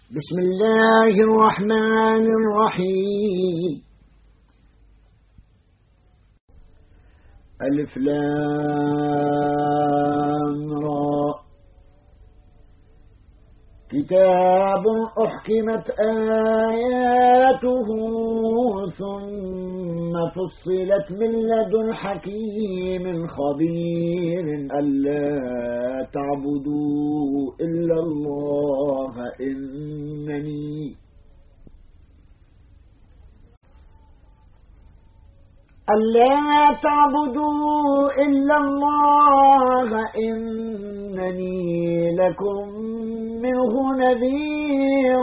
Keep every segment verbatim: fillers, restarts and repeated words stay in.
بسم الله الرحمن الرحيم. ألف لام را. كتاب أحكمت آياته ثم فصلت من لدن حكيم خبير ألا تعبدوا إلا الله إنني ألا تعبدوا إلا الله إنني لكم منه نذير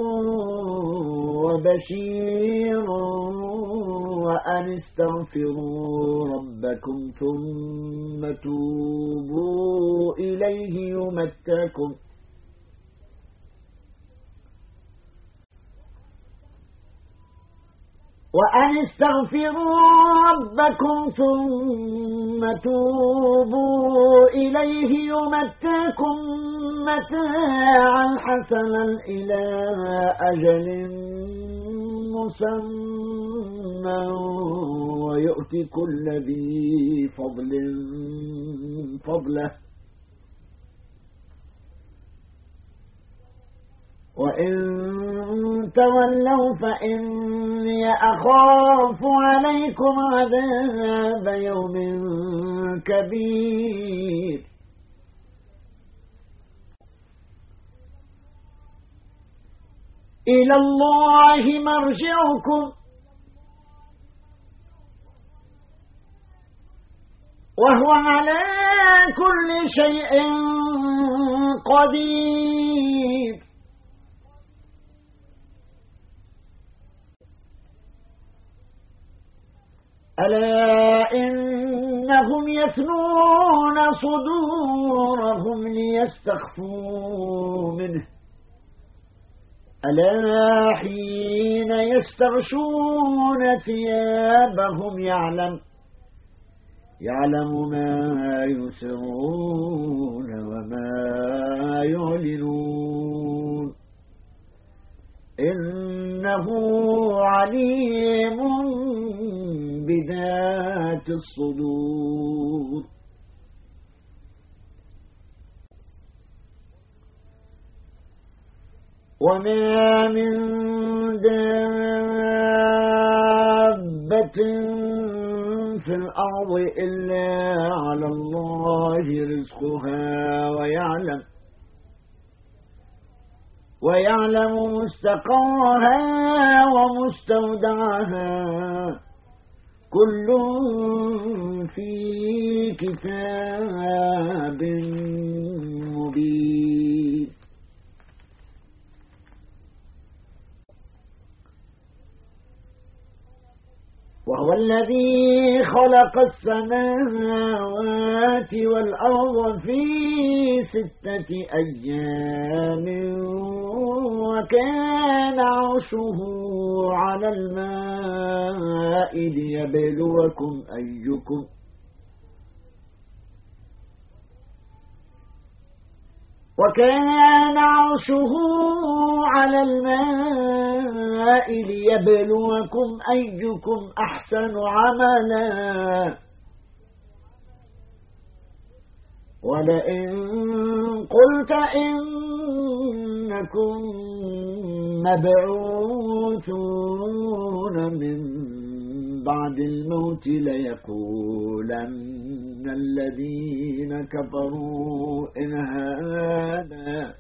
وبشير وأن استغفروا ربكم ثم توبوا إليه يمتكم وأن استغفروا ربكم ثم توبوا إليه يمتكم متاعا حسنا إلى أجل مسمى ويؤتي كل ذي فضل فضله وإن تولوا فإني أخاف عليكم عذاب يوم كبير. إلى الله مرجعكم وهو على كل شيء قدير. ألا إنهم يثنون صدورهم ليستخفوا منه ألا حين يستغشون ثيابهم يعلم يعلم ما يسرون وما يعلنون إنه عليم بذات الصدور. وما من دابة في الأرض إلا على الله رزقها ويعلم ويعلم مستقرها ومستودعها كل في كتاب مبين. وهو الذي خلق السماوات والأرض في ستة أيام وكان عرشه على الماء ليبلوكم أيكم وكان عرشه على الماء ليبلوكم أيكم أحسن عملا ولئن قلت إنكم مبعوثون من بعد الموت ليقولن الذين كفروا إن هذا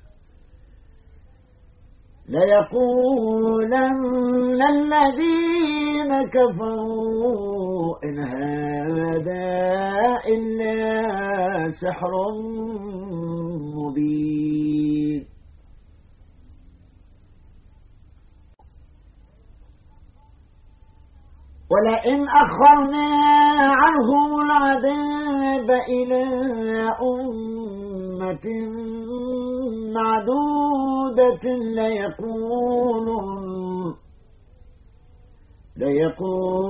ليقولن الذين كفروا إن هذا إلا سحر مبين. ولئن أخرنا عنهم العذاب إلى أمة معدودة ليقولن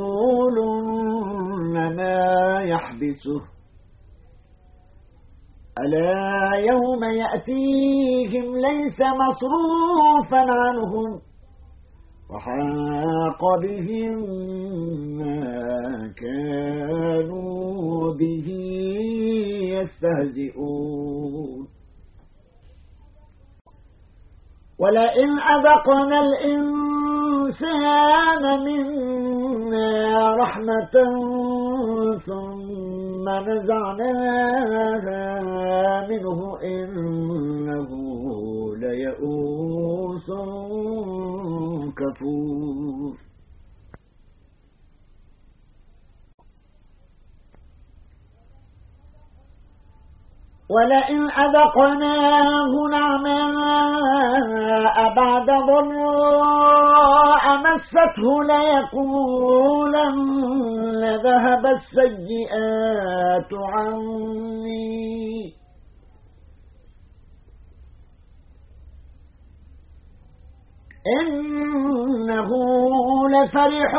ليقولن ما يحبسه ألا يوم يأتيهم ليس مصروفا عنهم وحاق بهم ما كانوا به يستهزئون ولئن أذقنا الإنسان منا رحمة ثم نزعناها منه إنه ليئوس كفور ولئن أذقناه نعماء بعد ضراء مسته ليقولن ذهب السيئات عني إنه لفرح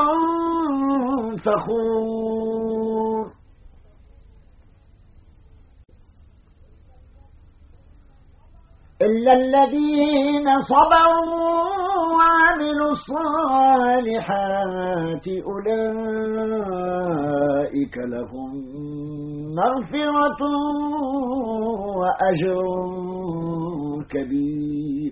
فخور إلا الذين صبروا وعملوا الصالحات أولئك لهم مغفرة وأجر كبير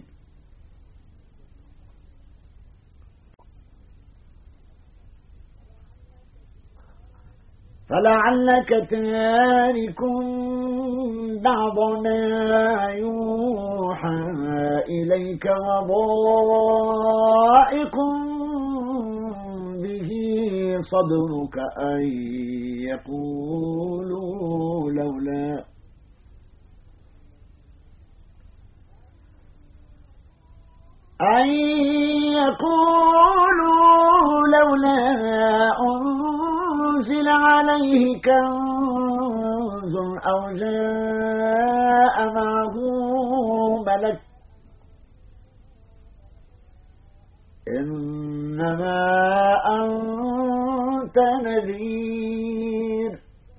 فلعلك تارك بعض ما يوحى إليك وضائق به صدرك أن يقولوا لولا أن يقولوا لولا أنزل عليه كنز أو جاء معه ملك إنما أنت نذير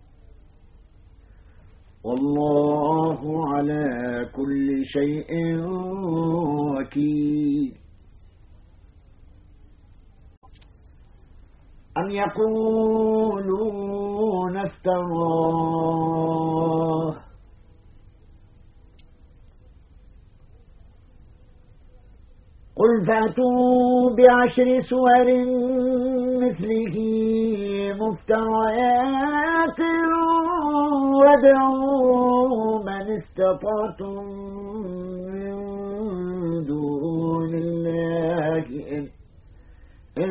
والله على كل شيء وكيل أم يقولون افتراه قل فأتوا بعشر سور مثله مفتريات وادعوا من استطعتم من دون الله إن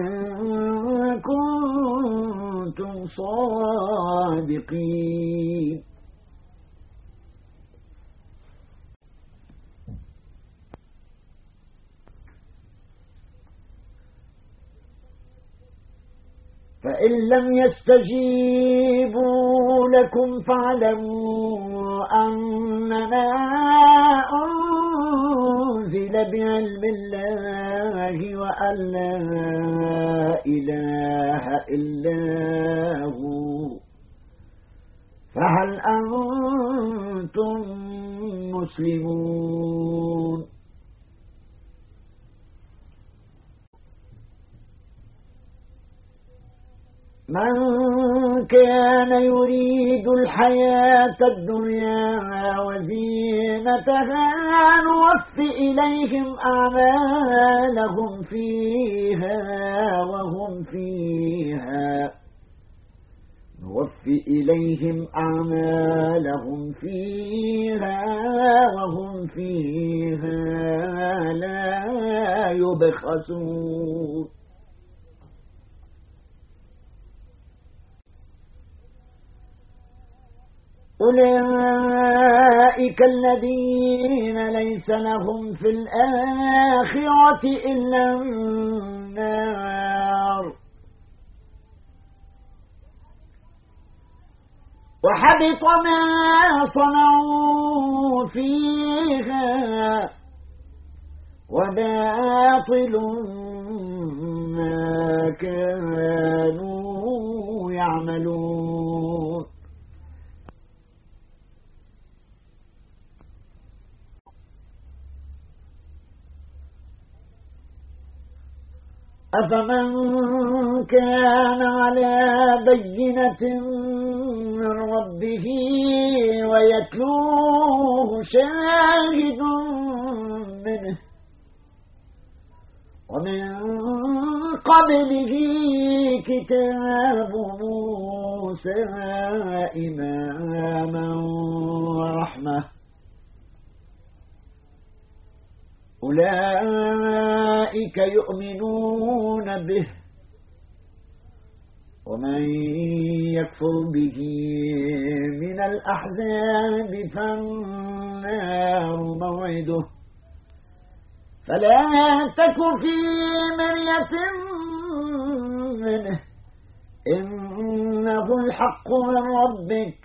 كنتم صادقين فإن لم يستجيبوا لكم فاعلموا أنما أنزل بعلم الله وأن لا إله إلا هو فهل أنتم مسلمون من كان يريد الحياة الدنيا وزينتها نوفي إليهم أعمالهم فيها وهم فيها نوفي إليهم أعمالهم فيها وهم فيها لا يبخسون أولئك الذين ليس لهم في الآخرة إلا النار وحبط ما صنعوا فيها وباطل ما كانوا يعملون أفمن كان على بينة من ربه ويتلوه شاهد منه ومن قبله كتاب موسى إماما ورحمة أولئك يؤمنون به ومن يكفر به من الأحزاب فالنار موعده فلا تك في مرية منه إنه الحق من ربك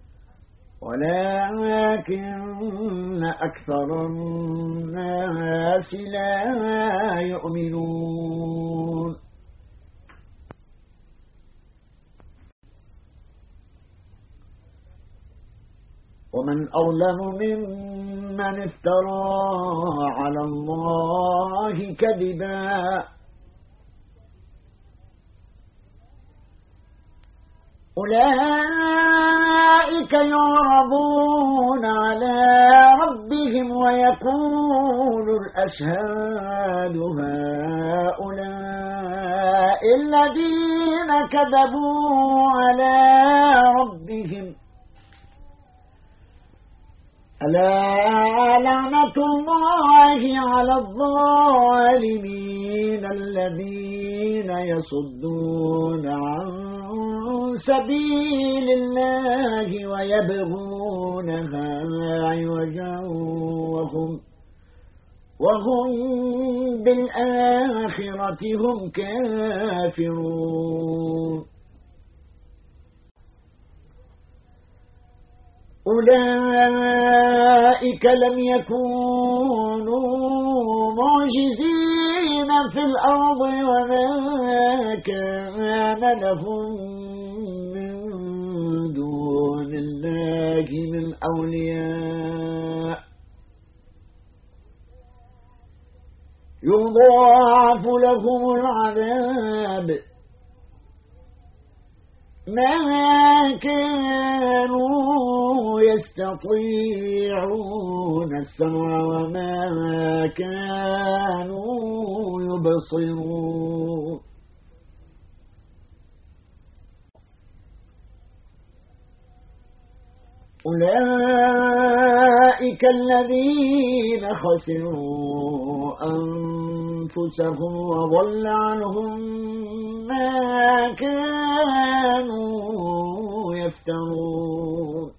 ولكن أكثر الناس لا يؤمنون ومن أظلم ممن افترى على الله كذبا أولئك يعرضون على ربهم ويقول الأشهاد هؤلاء الذين كذبوا على ربهم ألا لعنة الله على الظالمين الذين يصدون عن سبيل الله ويبغونها عوجا وهم وهم بالآخرة هم كافرون أولئك لم يكونوا معجزين في الأرض وما كان لهم من دون الله من أولياء يضاعف لهم العذاب ما كانوا يستطيعون السمع وما كانوا يبصرون أولئك الذين خسروا أنفسهم وضل عنهم ما كانوا يفترون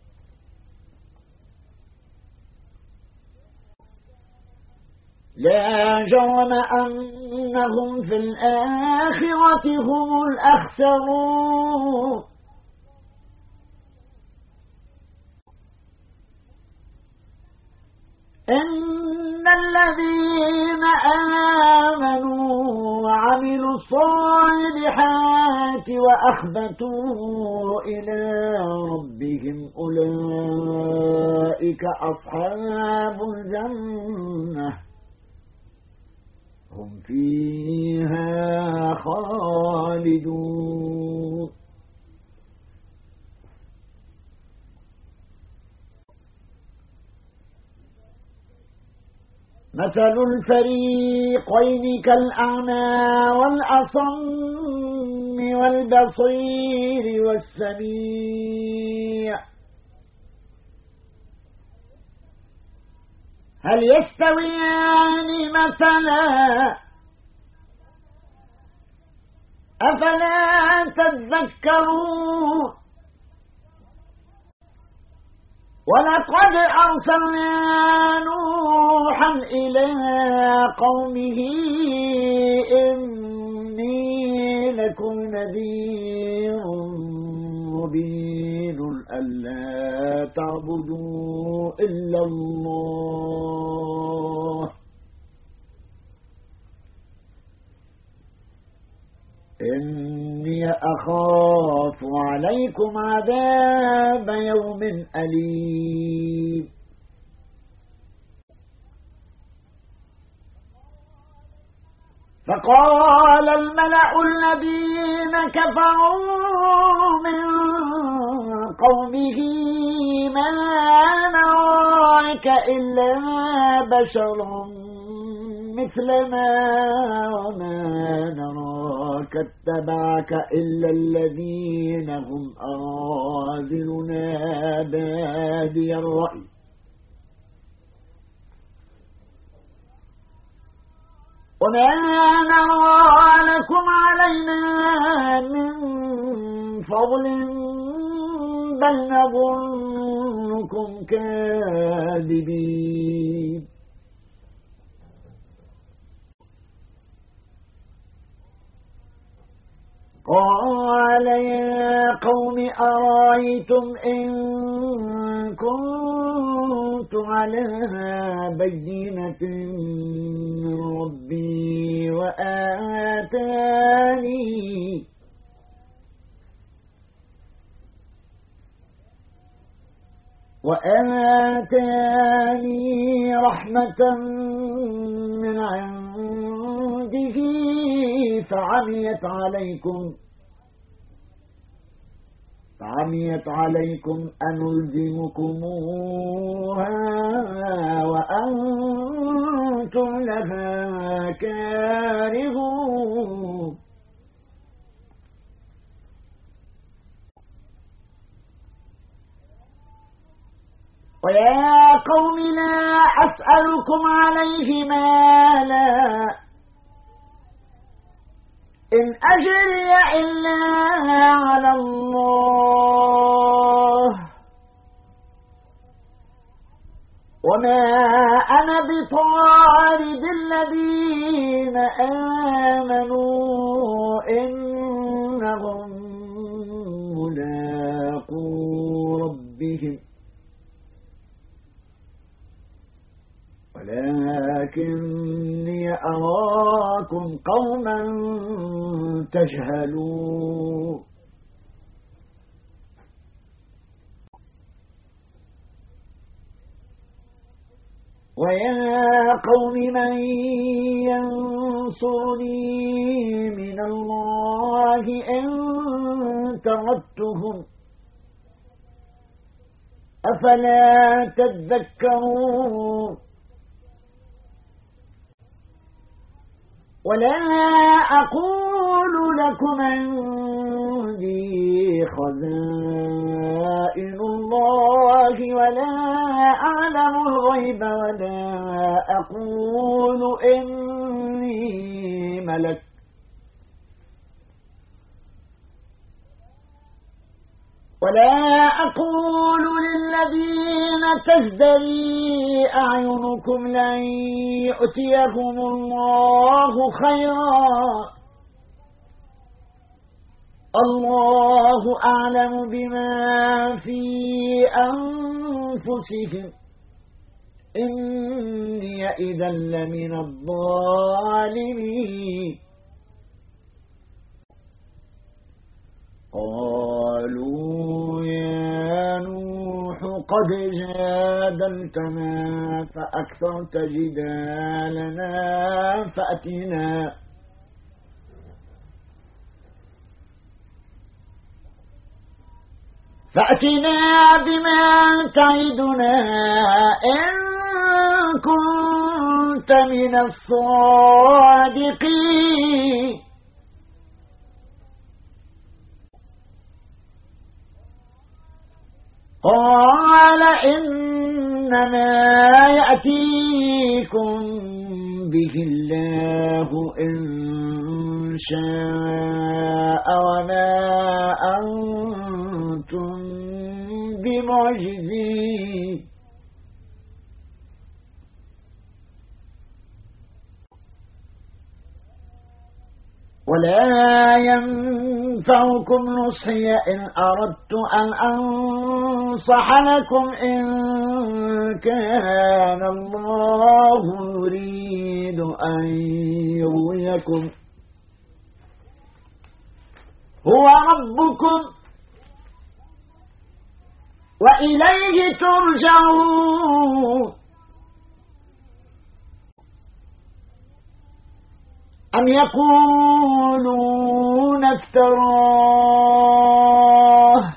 لا جرم أنهم في الآخرة هم الأخسرون إن الذين آمنوا وعملوا الصالحات وأخبتوا إلى ربهم أولئك أصحاب الجنة هم فيها خالدون مثل الفريقين كالأعمى والأصم والبصير والسميع هل يستويان مثلا أفلا تذكرون ولقد أرسلنا نوحا إلى قومه إني لكم نذير مبين ألا تعبدوا إلا الله إني أخاف عليكم عذاب يوم أليم فقال الملأ الذين كفروا من قومه ما نراك إلا بشرا مثلنا وما نراك اتبعك إلا الذين هم أراذلنا بادي الرأي وما نرى لكم علينا من فضل بل نظنكم كاذبين قال يا قوم أرأيتم إن كنت على بينة من ربي وآتاني وآتاني رحمة من عنده فعميت عليكم فعميت عليكم أنلزمكموها وأنتم لها كارهون ويا قوم لا أسألكم عليه مالا إن أجري إلا على الله وما أنا بطارد الذين آمنوا إنهم ملاقو ربهم ولكني أراكم قوما تجهلون ويا قوم من ينصرني من الله إن تردتهم أفلا تذكرون ولا أقول لكم عندي خزائن الله ولا أعلم الغيب ولا أقول إني ملك ولا أقول للذين تزدري أعينكم لن يؤتيهم الله خيرا الله أعلم بما في أنفسهم إني إذا لمن الظالمين قالوا يا نوح قد جادلتنا فأكثرت جدالنا فأتنا فأتنا بما تعدنا إن كنت من الصادقين قال إنما يأتيكم به الله إن شاء وما أنتم بمعجزين ولا ينفعكم نصحي إن أردت أن أنصح لكم إن كان الله يريد أن يغويكم هو ربكم وإليه ترجعون أم يقولون افتراه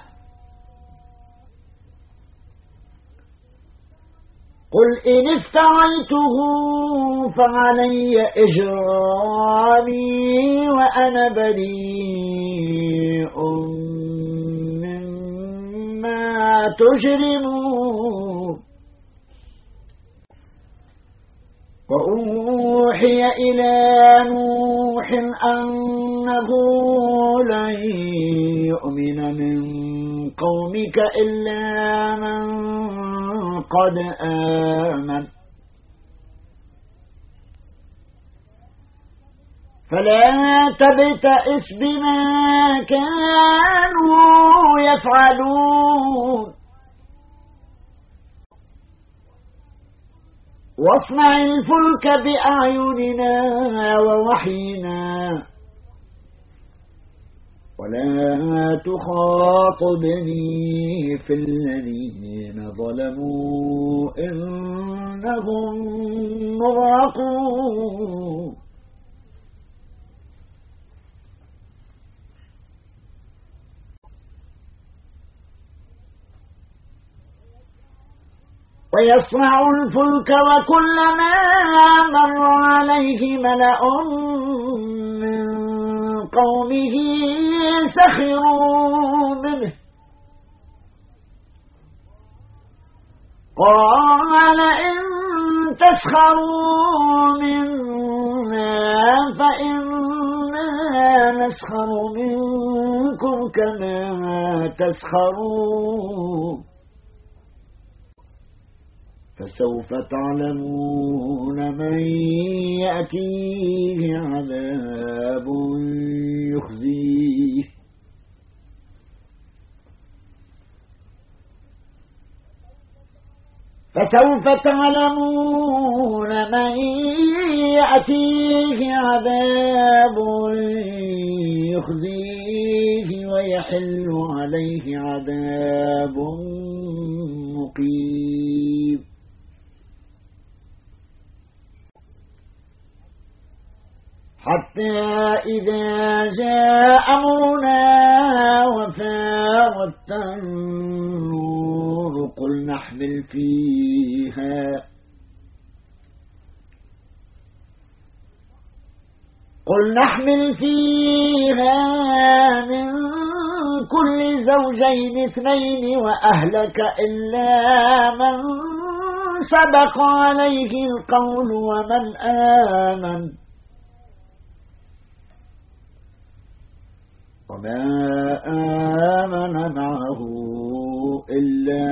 قل إن افتريته فعلي إجرامي وأنا بريء مما تجرمون وأوحي إلى نوح أنه لن يؤمن من قومك إلا من قد آمن فلا تبتئس بما كانوا يفعلون واصنع الفلك بأعيننا ووحينا ولا تخاطبني في الذين ظلموا إنهم مغرقون ويصنع الفلك وكلما مر عليه ملأ من قومه سخروا منه قال إن تسخروا منا فإنا نسخر منكم كما تسخرون فسوف تعلمون من يأتيه عذاب يخزيه فسوف تعلمون من يأتيه عذاب يخزيه ويحل عليه عذاب مقيم حتى إذا جاء أمرنا وفارت النور قل نحمل فيها قل نحمل فيها من كل زوجين اثنين وأهلك إلا من سبق عليه القول ومن آمن وما آمن معه إلا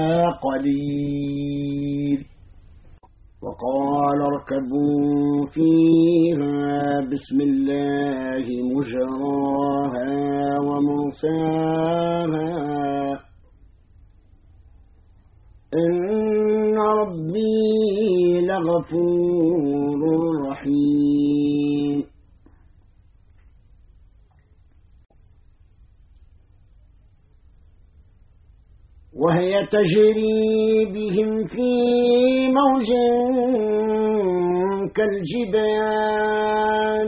قليل وقال اركبوا فيها بسم الله مجراها ومرساها إن ربي لغفور رحيم وهي تجري بهم في موج كالجبال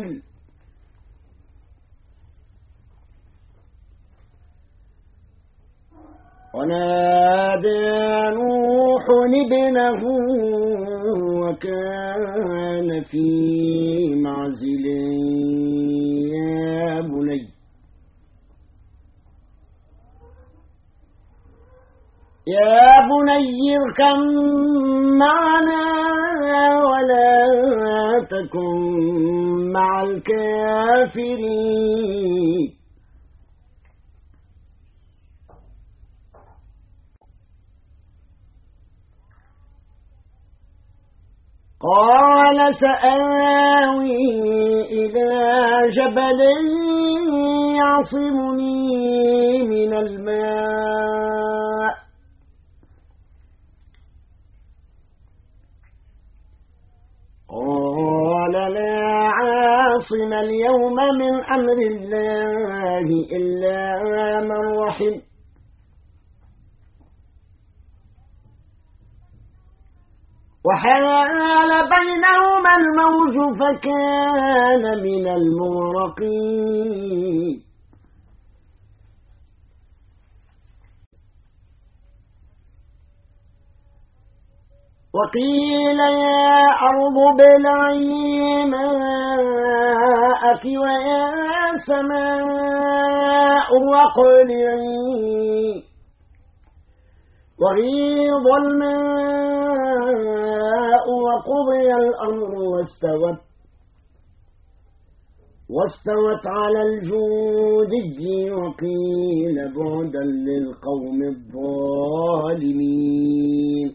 ونادى نوح ابنه وكان في معزل يا بني يا بني اركب معنا ولا تكن مع الكافرين قال سآوي إلى جبل يعصمني من الماء قال لا عاصم اليوم من أمر الله إلا من رحم وحال بينهما الموج فكان من المغرقين وقيل يا أرض ابلعي ماءك ويا سماء واقلعي وغيض الماء وقضي الأمر واستوت واستوت على الجودي وقيل بعدا للقوم الظالمين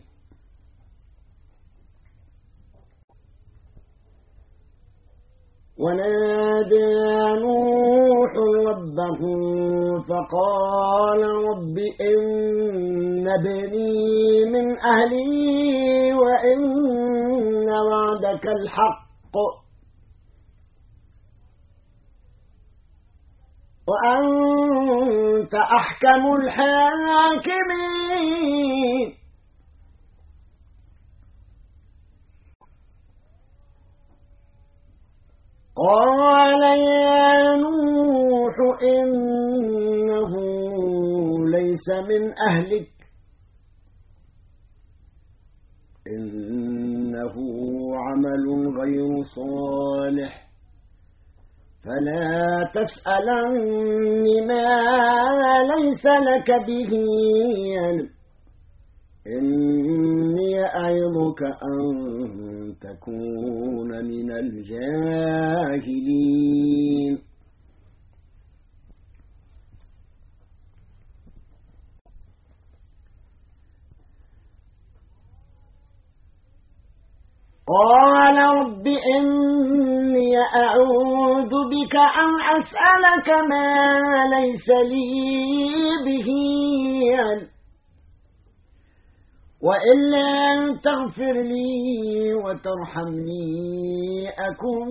ونادى نوح ربه فقال رب إن ابني من أهلي وإن وعدك الحق وأنت أحكم الحاكمين قال يا نوح إنه ليس من أهلك إنه عمل غير صالح فلا تسألني ما ليس لك به علم إني أعظك أن تكون من الجاهلين قال رب إني أعوذ بك أن أسألك ما ليس لي به علم وإلا تغفر لي وترحمني أكن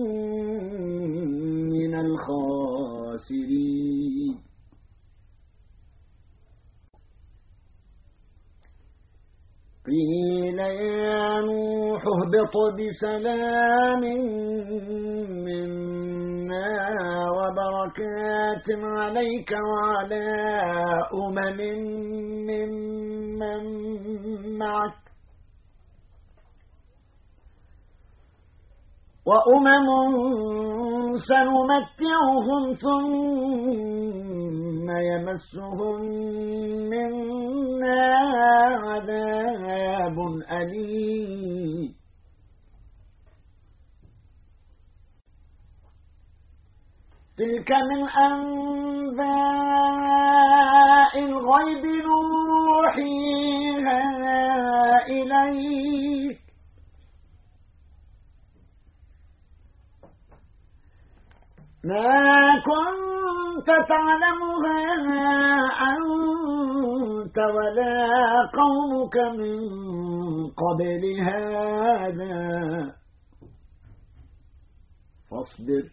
من الخاسرين قيل يا نوح اهبط بسلام منا وبركات عليك وعلى أمم ممن معك وأمم سنمتعهم ثم يمسهم منا عذاب أليم تلك من أنباء الغيب نوحيها إليك ما كنت تعلمها أنت ولا قومك من قبل هذا فاصبر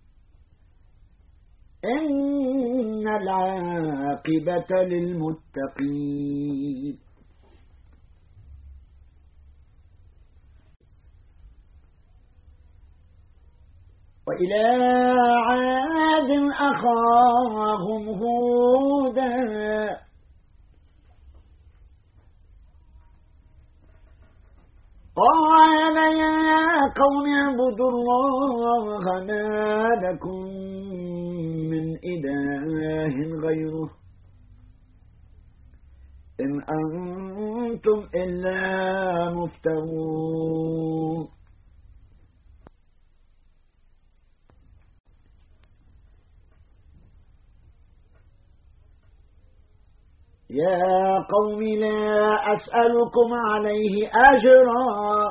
إن العاقبة للمتقين وإلى عاد أخاهم هودا قال يا قوم اعبدوا الله ما لكم من إله غيره إن أنتم إلا مفترون يا قوم لا أسألكم عليه أجرا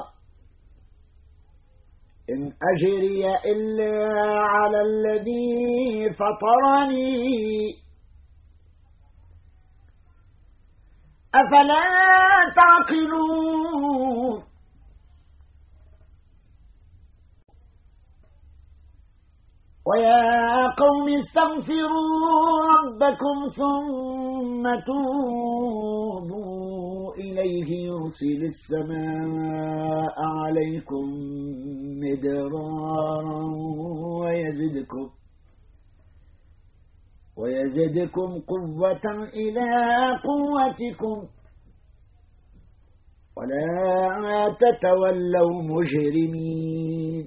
إن أجري إلا على الذي فطرني أفلا تعقلون ويا قوم استغفروا ربكم ثم توبوا إليه يرسل السماء عليكم مدرارا ويزدكم ويزدكم قوة إلى قوتكم ولا تتولوا مجرمين.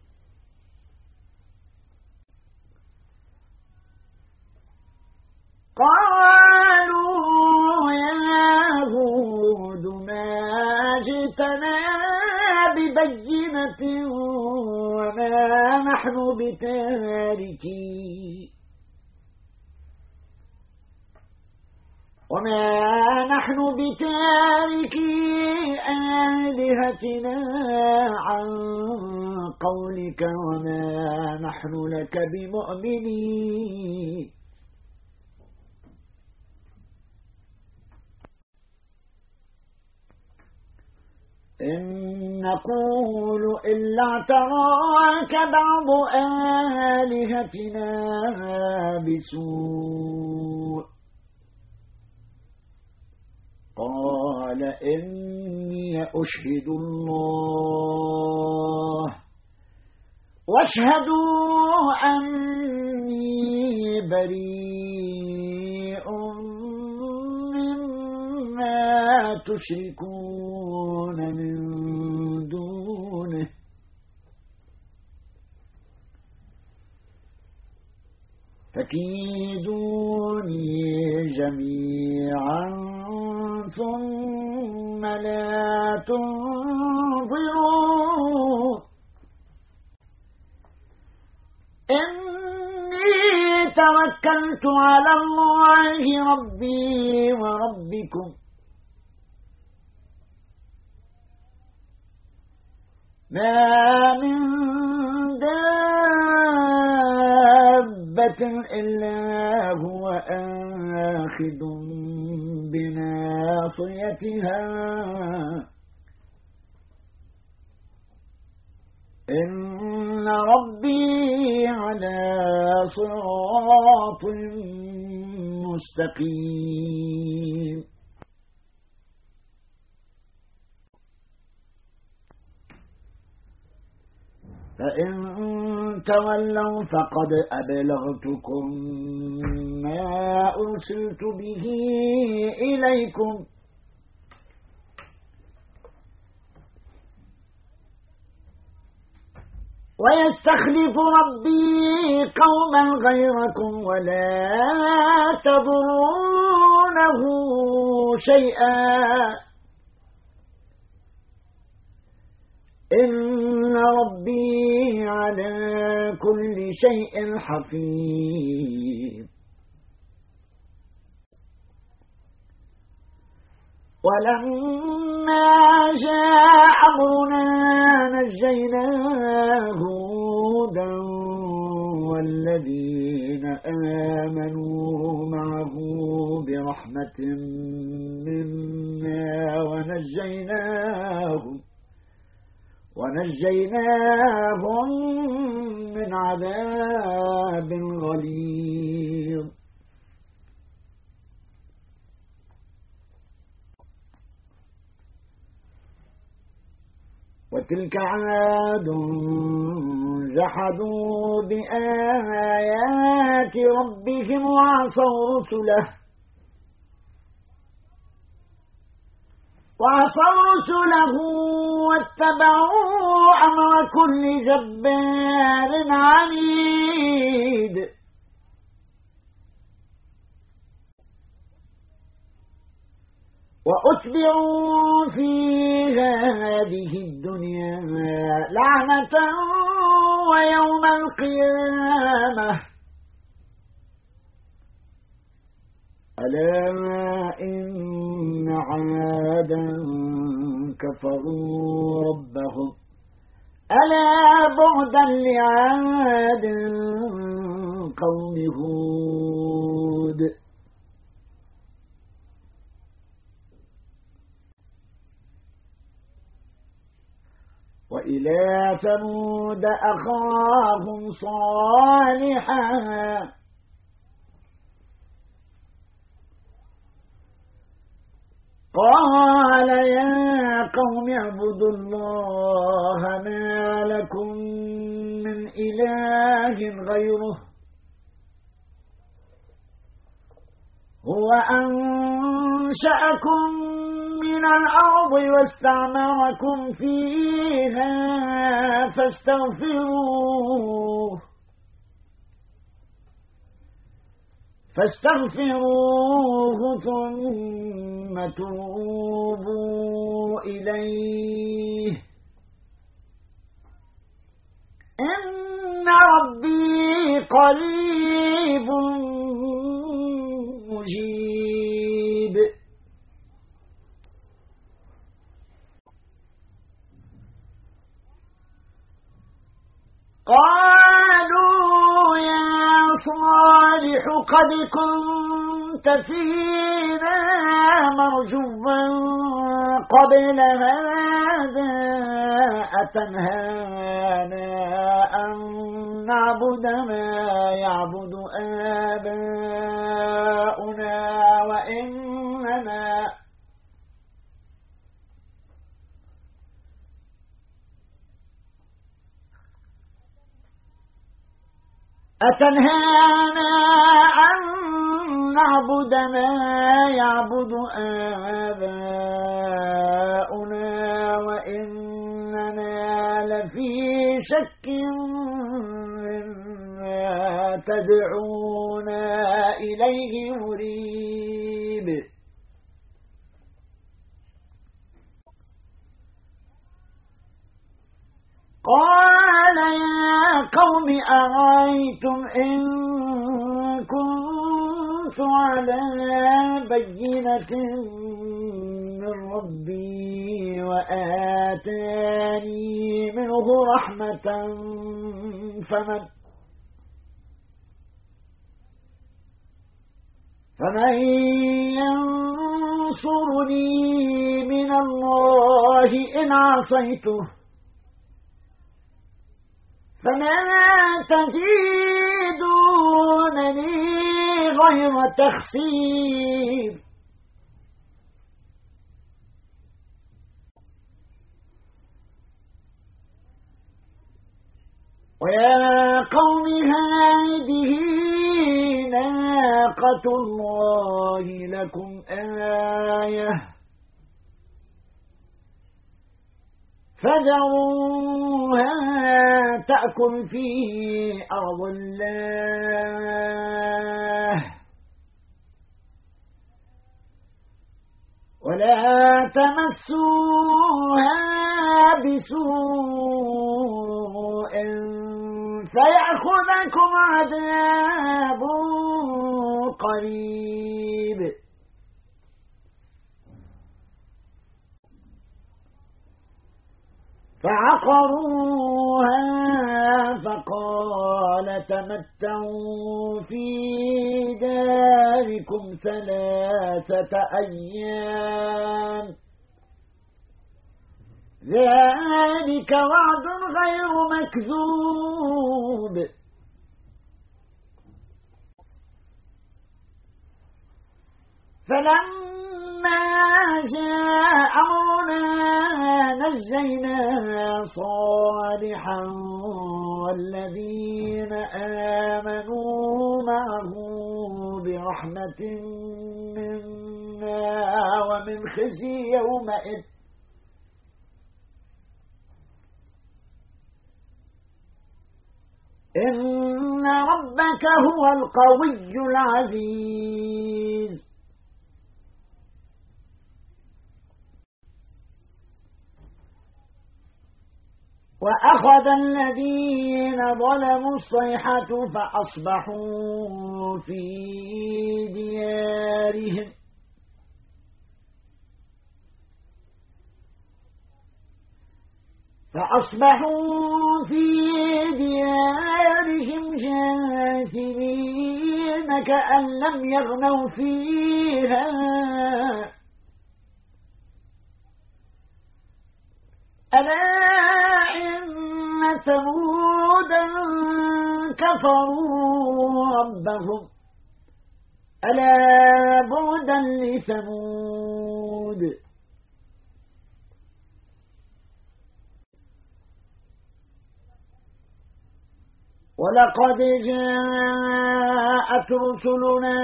قالوا يا هود ما جئتنا ببينة وما نحن بتاركي وما نحن بتاركي آلهتنا عن قولك وما نحن لك بمؤمنين. إن نقول إلا اعتراك بعض آلهتنا بسوء. قال إني أشهد الله واشهدوا أني بريء مما تشركون من دونه. فكيدوني جميعا ثم لا تنظرون. إني توكلت على الله ربي وربكم ما من دابة إلا هو آخذ بناصيتها إن ربي على صراط مستقيم. فإن تولوا فقد أبلغتكم ما أرسلت به إليكم ويستخلف ربي قوما غيركم ولا تضرونه شيئا إن ربي على كل شيء حفيظ. ولما جاء أمرنا نجينا هودا والذين آمنوا معه برحمة منا ونجيناهم ونجيناهم من عذاب غليظ. وتلك عاد جحدوا بآيات ربهم وعصوا رسله وعصوا رسله واتبعوا أمر كل جبار عنيد. وأتبعوا في هذه الدنيا لعنة ويوم القيامة ألا إن عادا كفروا ربهم ألا بعدا لعاد قوم هود. وإلى ثمود أخاهم صالحا قال يا قوم اعبدوا الله ما لكم من إله غيره هو أنشأكم من الأرض واستعمركم فيها فاستغفروه فاستغفروه ثم توبوا إليه إن ربي قريب مجيب. قالوا يا صالح قد كنت فينا مرجوا قبل هذا أتنهانا أن نعبد ما يعبد آباؤنا وإننا أتنهانا أن نعبد ما يعبد آباؤنا وإننا لفي شك مما تدعونا إليه مريب. قال يا قوم أرأيتم إن كنت على بينة من ربي وآتاني منه رحمة فمن فمن ينصرني من الله إن عصيته فما تزيدونني غير تخسير. ويا قوم هذه ناقة الله لكم آية فذروها تأكل في أرض الله ولا تمسوها بسوء فيأخذكم عذاب قريب. فعقروها فقال تمتعوا في داركم ثلاثة أيام ذلك وعد غير مكذوب. فلما جاء أمرنا نجينا صالحا والذين آمنوا معه برحمة منا ومن خزي يومئذ إن ربك هو القوي العزيز. وأخذ الذين ظلموا الصيحة فأصبحوا في ديارهم فأصبحوا في ديارهم جاثمين كأن لم يغنوا فيها ألا ثمودا كفروا ربهم ألا بعدا لثمود ولقد جاءت رسلنا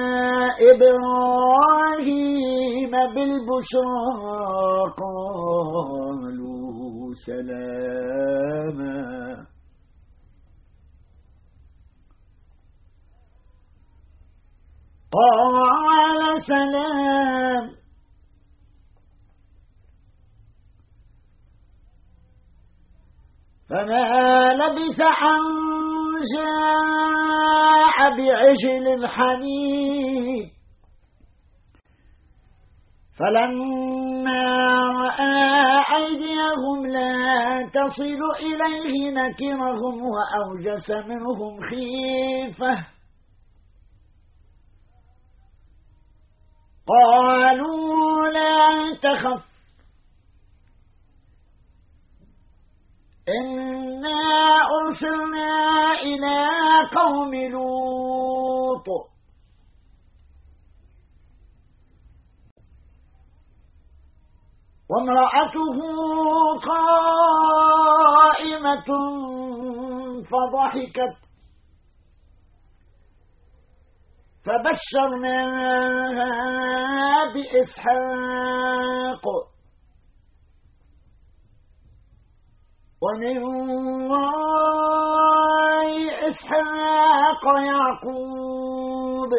إبراهيم بالبشرى قالوا سلاما قال سلام فما لبث أن جاء بعجل حنيذ فلما رأى أيديهم لا تصل إليه نكرهم وأوجس منهم خيفة قالوا لا تخف إنا أرسلنا إلى قوم لوط وامرأته قائمة فضحكت فبشرناها بإسحاق ومن وراء إسحاق يعقوب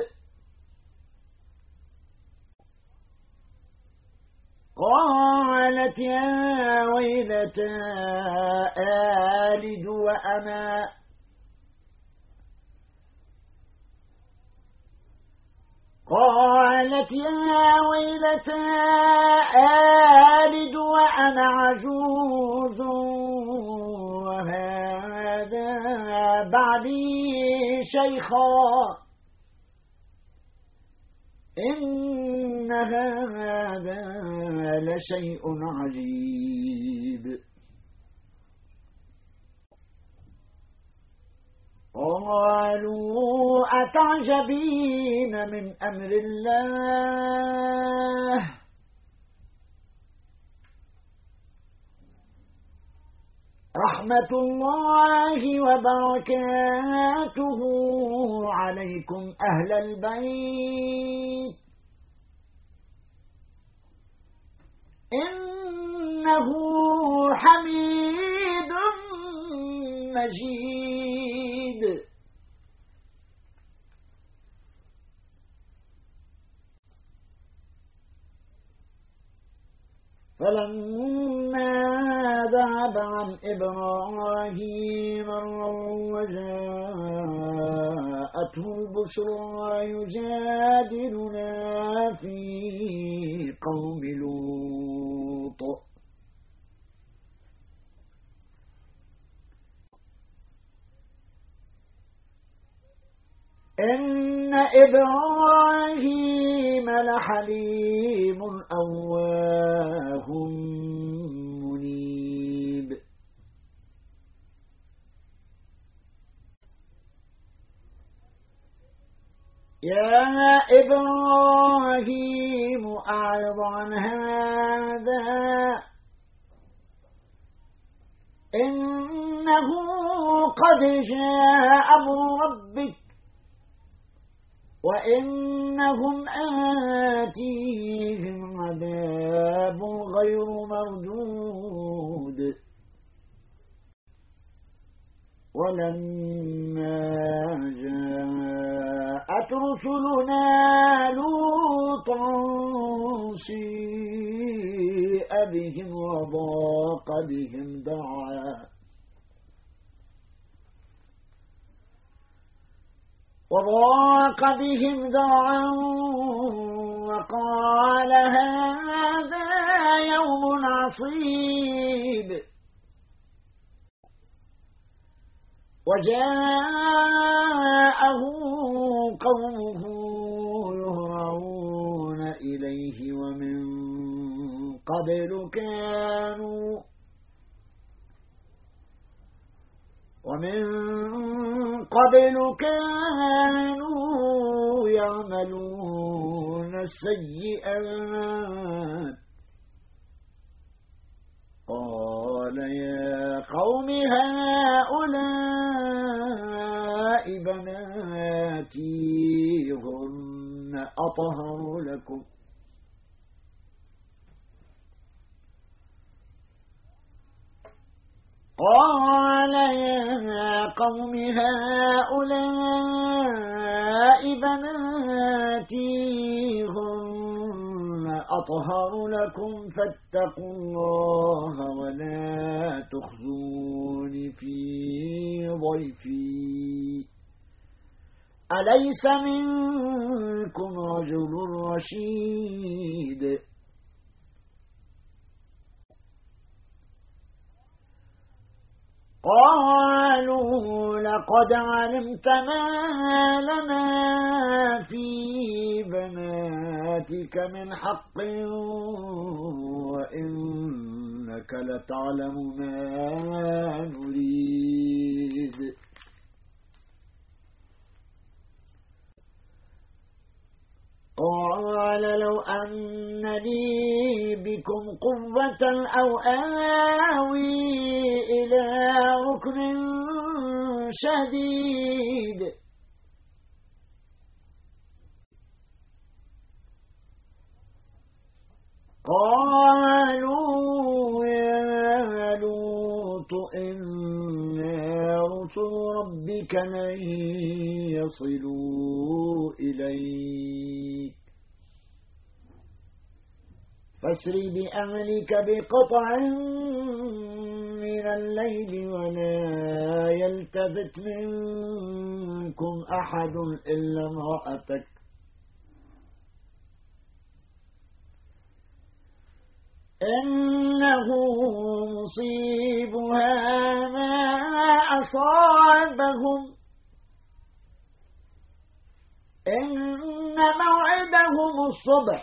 قالت يا ويلتى آلد وأنا قالت يا ويلتى آلد وأنا عجوز وهذا بعدي شيخا إن هذا لشيء عجيب قالوا أتعجبين من أمر الله رحمة الله وبركاته عليكم أهل البيت إنه حميد مجيد فلما ذهب عن إبراهيم وجاءته البشرى يجادلنا في قوم لوط إن إبراهيم لحليم أواه منيب يا إبراهيم أعرض عن هذا إنه قد جاء أمر ربك وإنهم آتيهم عذاب غير مردود ولما جاءت رسلنا لوطا سيء بهم وضاق بهم ذرعا وضاق بهم ذرعا وقال هذا يوم عصيب وجاءه قومه يهرعون إليه ومن قبل كانوا ومن قبل كانوا يعملون السيئات قال يا قوم هؤلاء بناتي هن أطهر لكم قال يا قوم هؤلاء بناتي هن أطهر لكم فاتقوا الله ولا تخزون في ضيفي أليس منكم رجل رشيد قالوا لقد علمت ما لنا في بناتك من حق وإنك لتعلم ما نريد قال لو أن لي بكم قوة أو آوي إلى ركن شديد قالوا يا لوط إنا رسل ربك لن يصلوا إليك فاسر بأهلك بقطع من الليل ولا يلتفت منكم أحد إلا امرأتك إنه مصيبها ما أصابهم إن موعدهم الصبح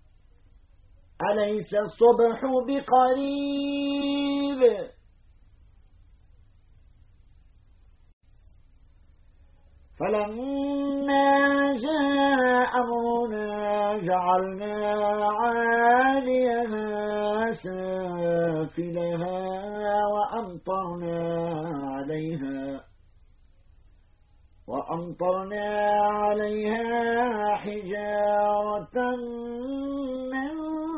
أليس الصبح بقريب فلما جاء أمرنا جعلنا عاليها سافلها وأمطرنا عليها وأمطرنا عليها حجارة من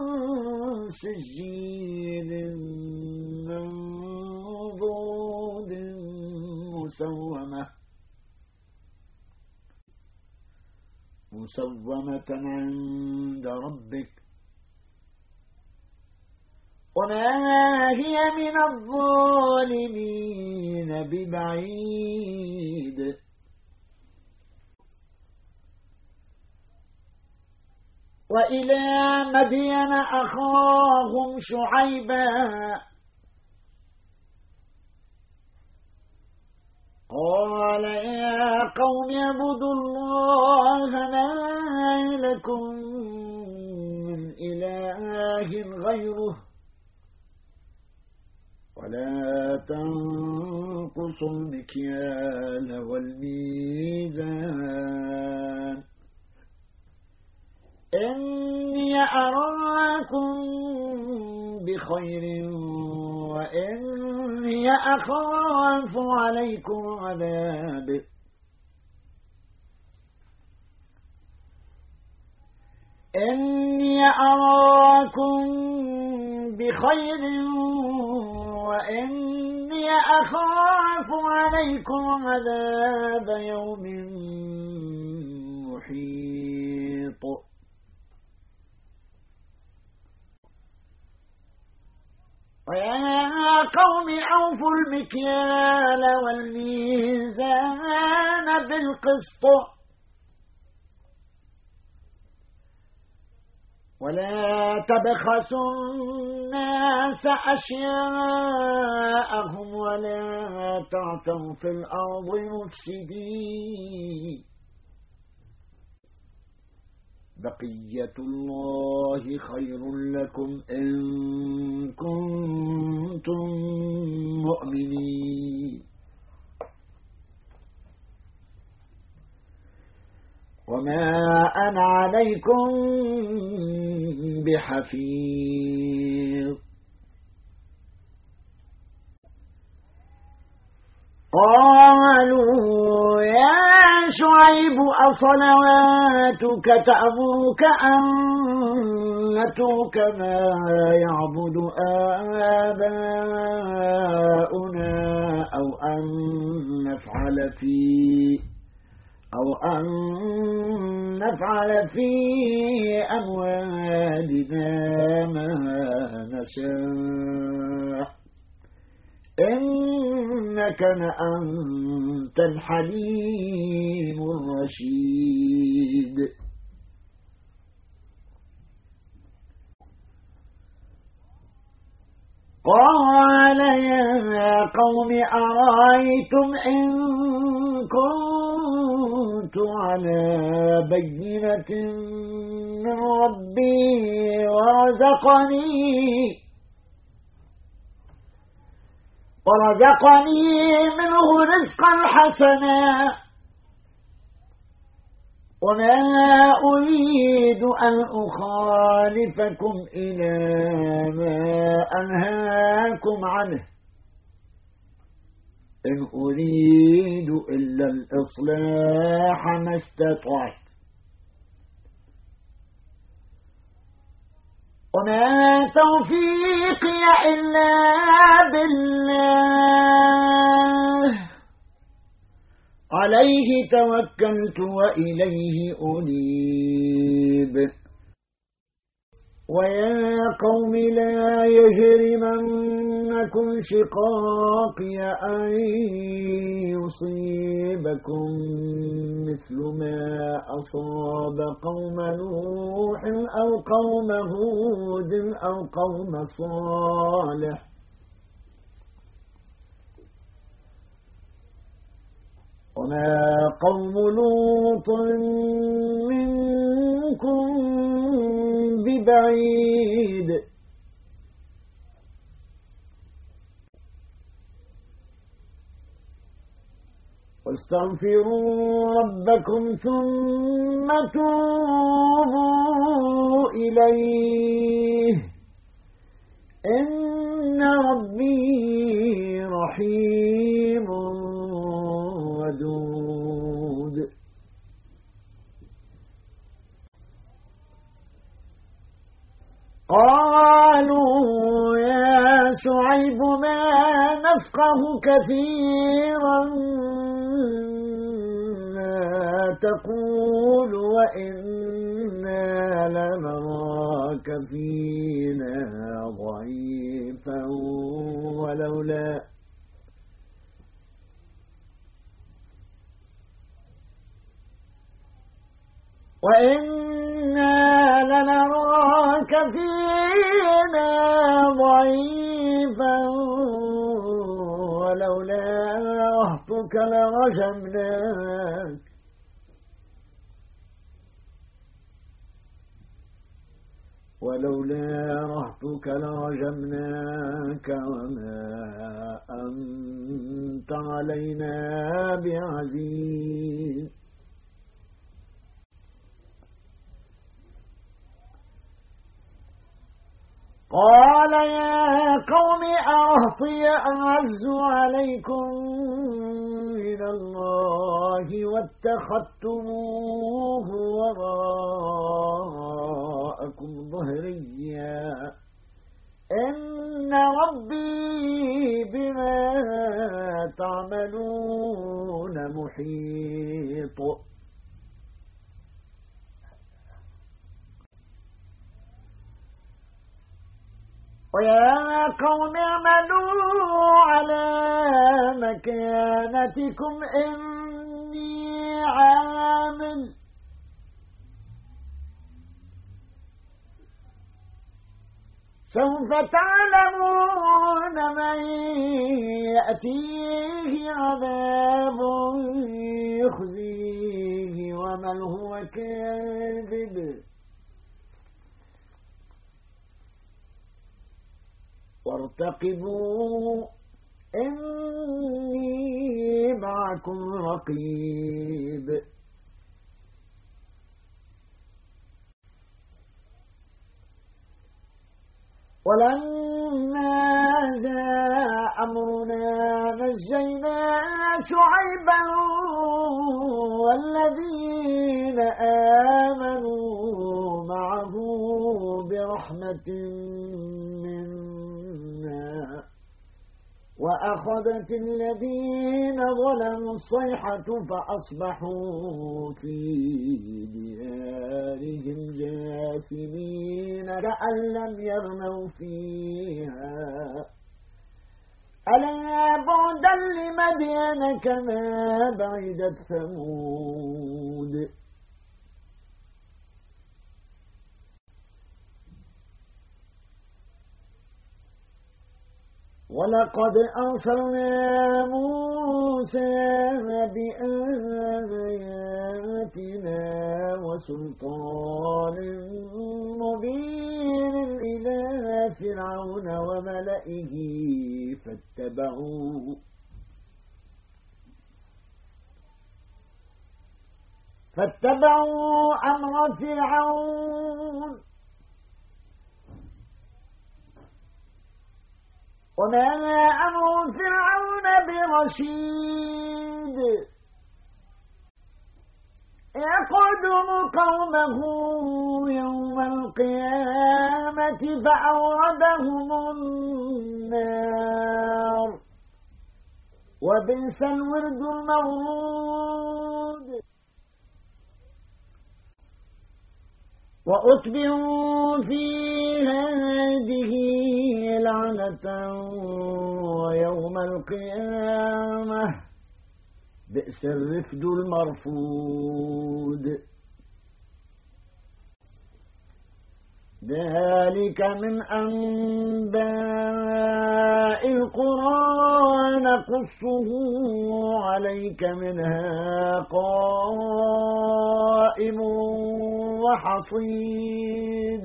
سجيل منضود مسومة مسومة عند ربك وما هي من الظالمين ببعيد وإلى مدين أخاهم شعيبا قال يا قوم اعبدوا الله ما لكم من إله غيره ولا تنقصوا المكيال والميزان إني أراكم بخير وإني أخاف عليكم عذاب إني أراكم بخير وإني أخاف عليكم عذاب يوم محيط ويا قوم أوفوا المكيال والميزان بالقسط ولا تبخسوا الناس أشياءهم ولا تعثوا في الأرض مفسدين بقية الله خير لكم إن كنتم مؤمنين وما أنا عليكم بحفيظ قالوا يا شعيب أصلواتك تأمرك أن نترك ما يعبد آباؤنا أو أن نفعل في أو أن نفعل في أموالنا ما نشاء إنك لأنت الحليم الرشيد قال يا قوم أرأيتم إن كنت على بينة من ربي ورزقني ورزقني منه رزقا حسنا وما أريد أن أخالفكم إلى ما أنهاكم عنه إن أريد إلا الإصلاح ما استطعت وما توفيقي إلا بالله عليه توكلت وإليه أنيب ويا قوم لا يجرمنكم شقاقي أن يصيبكم مثل ما أصاب قوم نوح أو قوم هود أو قوم صالح وما قوم لوط منكم ببعيد واستغفروا ربكم ثم توبوا إليه إن ربي رحيم ودود قالوا يا شعيب ما نفقه كثيرا ما تقول وإنا لنراك فينا ضعيفا ولولا وإنا لنراك فينا ضعيفا ولولا رهطك لرجمناك ولولا رهطك لرجمناك وما أنت علينا بعزيز قال يا قوم أرهطي أعز عليكم من الله واتخذتموه وراءكم ظهريا إن ربي بما تعملون محيط ويا قوم اعملوا على مكانتكم إني عامل سوف تعلمون من يأتيه عذاب يخزيه ومن هو كاذب وارتقبوا إني معكم رقيب ولما جاء أمرنا نجينا شعيبا والذين آمنوا معه برحمة منا وأخذت الذين ظلموا الصيحة فأصبحوا في ديارهم جاثمين كأن لم يغنوا فيها ألا بعدا لمدين كما بعدت ثمود ولقد أرسلنا موسى بآياتنا وسلطان مبين إلى فرعون وملئه فاتبعوا فاتبعوا أمر فرعون وما أمر فرعون برشيد يقدم قومه يوم القيامة فأوردهم النار وبئس الورد المورود وأتبعوا في هذه لعنة ويوم القيامة بئس الرفد المرفود ذلك من أنباء القرى نقصه عليك منها قائم وحصيد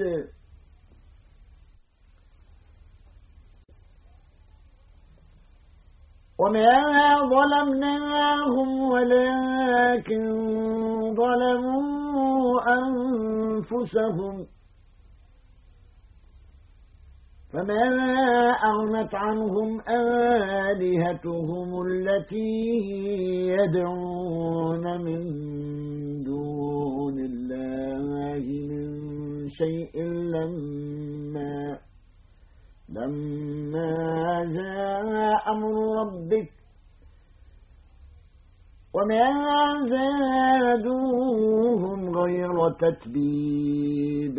وما ظلمناهم ولكن ظلموا أنفسهم فما أغنت عنهم آلهتهم التي يدعون من دون الله من شيء لما لما جاء أمر ربك وما زادوهم غير تتبيب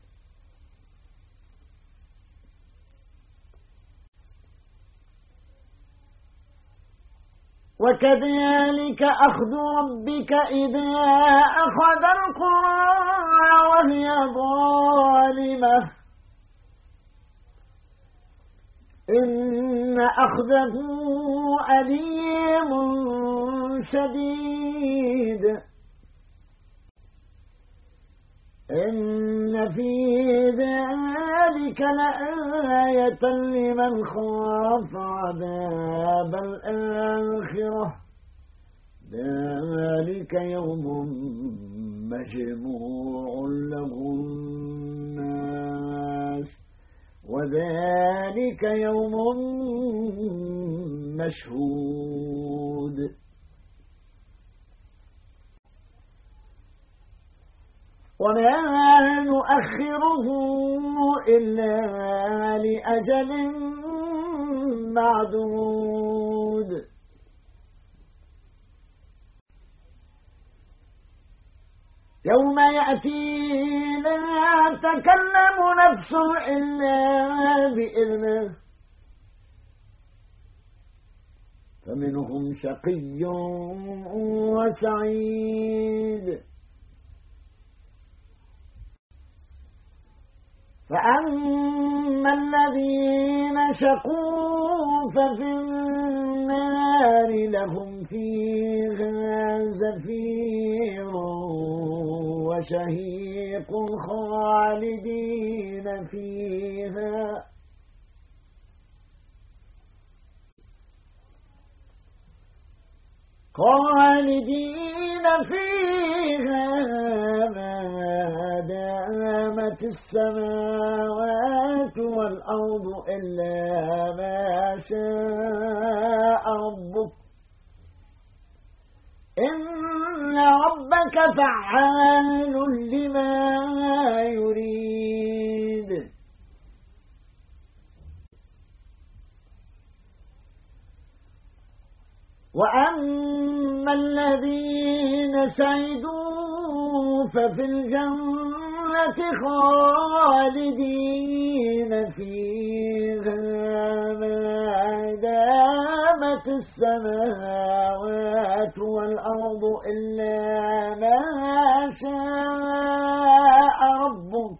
وكذلك أخذ ربك إذا أخذ القرى وهي ظالمة إن أخذه أليم شديد إن في ذلك لآية لمن خاف عذاب الآخرة ذلك يوم مجموع له الناس وذلك يوم مشهود وما نؤخره إلا لأجل معدود يوم يأتي لا تكلم نفس إلا بإذنه فمنهم شقي وسعيد فأما الذين شقوا ففي النار لهم فيها زفير وشهيق خالدين فيها خالدين فيها ما دامت دامت السماوات والأرض إلا ما شاء ربك إن ربك فعال لما يريد وأما الذين سعدوا ففي الجنة خالدين فيها ما دامت السماوات والأرض إلا ما شاء ربك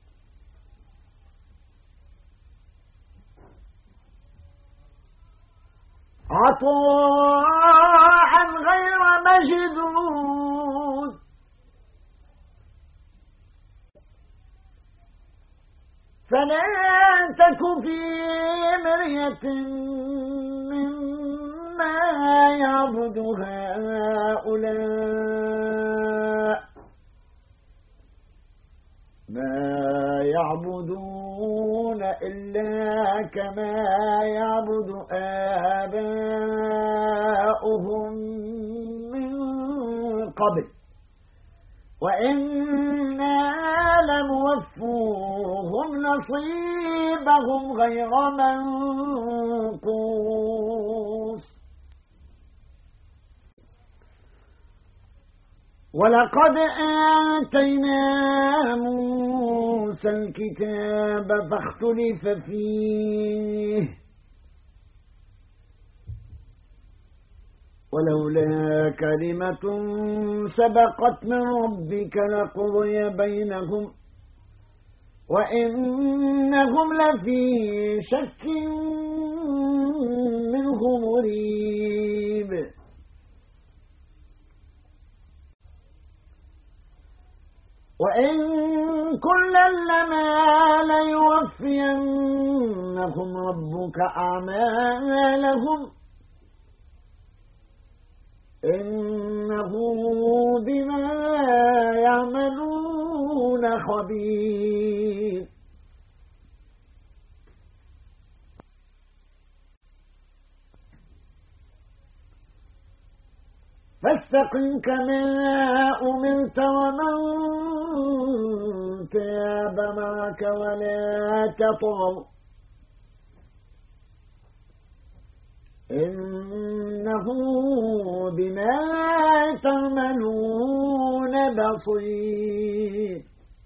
عطاء غير مجدود فلا تك في مرية مما يعبد هؤلاء ما يعبدون إلا كما يعبد آباؤهم من قبل وإنا لنوفوهم نصيبهم غير منقوص ولقد آتينا موسى الكتاب فاختلف فيه ولولا كلمة سبقت من ربك لقضي بينهم وإنهم لفي شك منه مريب وإن كلا لما ليوفينهم ربك أعمالهم إنه بما يعملون خبير فاستقم كما أمرت ومن تاب معك ولا تطغوا إنه بما تعملون بصير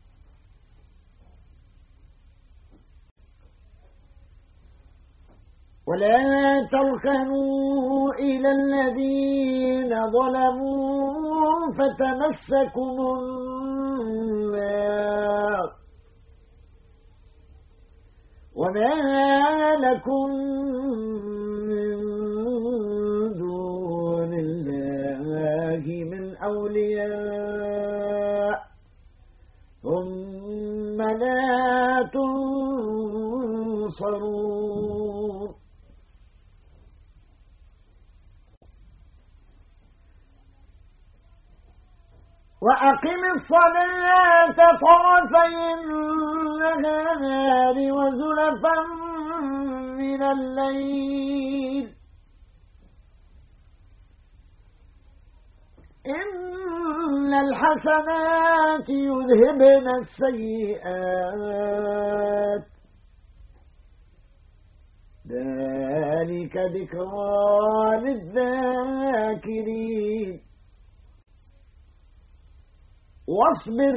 ولا تركنوا إلى الذين ظلموا فتمسكم النار وما لكم من دون الله من أولياء ثم لا تنصرون وأقم الصلاة طرفي النهار وزلفا من الليل إن الحسنات يذهبن السيئات ذلك ذكرى للذاكرين واصبر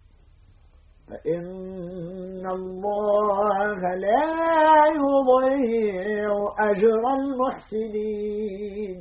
فإن الله لا يضيع أجر المحسنين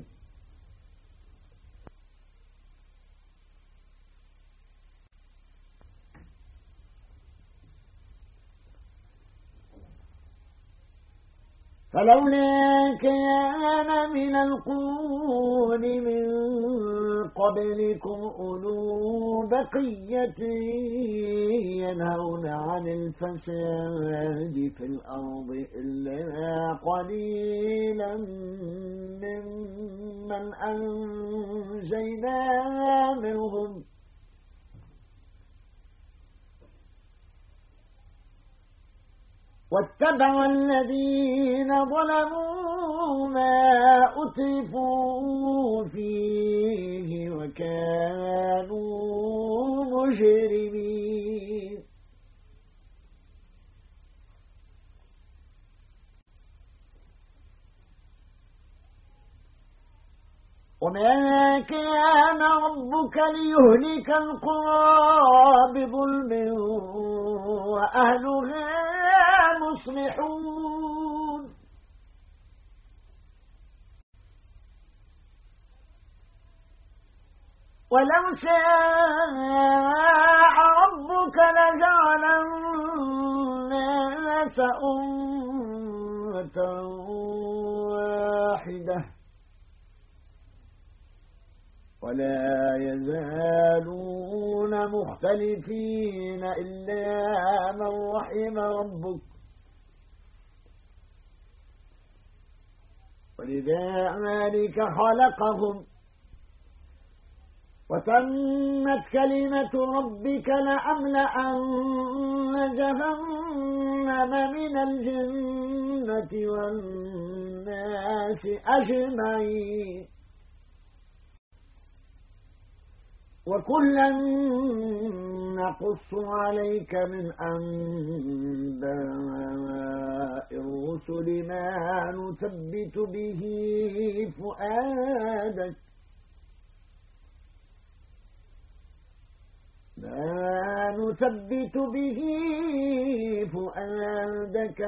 فلولا كان من القرون من قبلكم أولو بقية ينهون عن الفساد في الأرض إلا قليلا ممن أنجينا منهم واتبع الذين ظلموا ما أترفوا فيه وكانوا مجرمين وما كان ربك ليهلك القرى بظلم وأهلها مصلحون ولو شاء ربك لجعل الناس أمة واحدة ولا يزالون مختلفين إلا من رحم ربك ولذلك خلقهم وتمت كلمة ربك لأملأن جهنم من الجنة والناس أجمعين وكلا نقص عليك من أنباء الرسل ما نثبت به فؤادك ما نثبت به فؤادك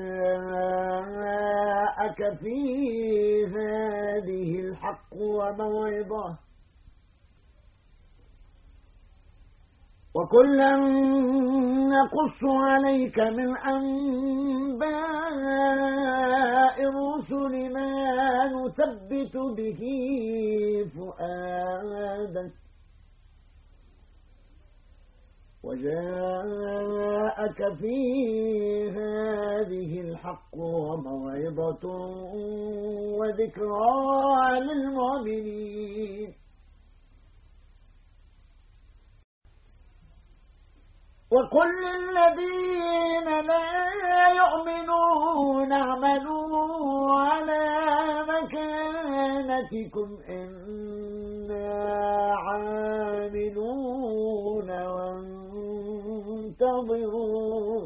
وجاءك في هذه الحق وموعظة وكلا نقص عليك من أنباء الرسل ما نثبت به فؤادك وجاءك في هذه الحق وموعظة وذكرى للمؤمنين وقل للذين لا يؤمنون اعملوا على مكانتكم إنا عاملون وانتظروا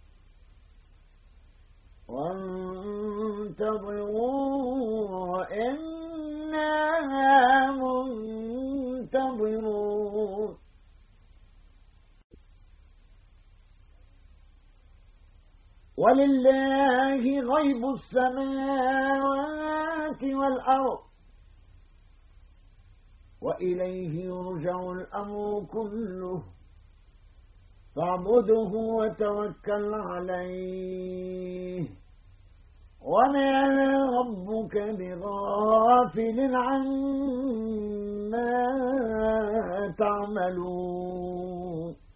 وانتظروا إنا منتظرون ولله غيب السماوات والأرض وإليه يرجع الأمر كله فاعبده وتوكل عليه وما ربك بغافل عما تعملون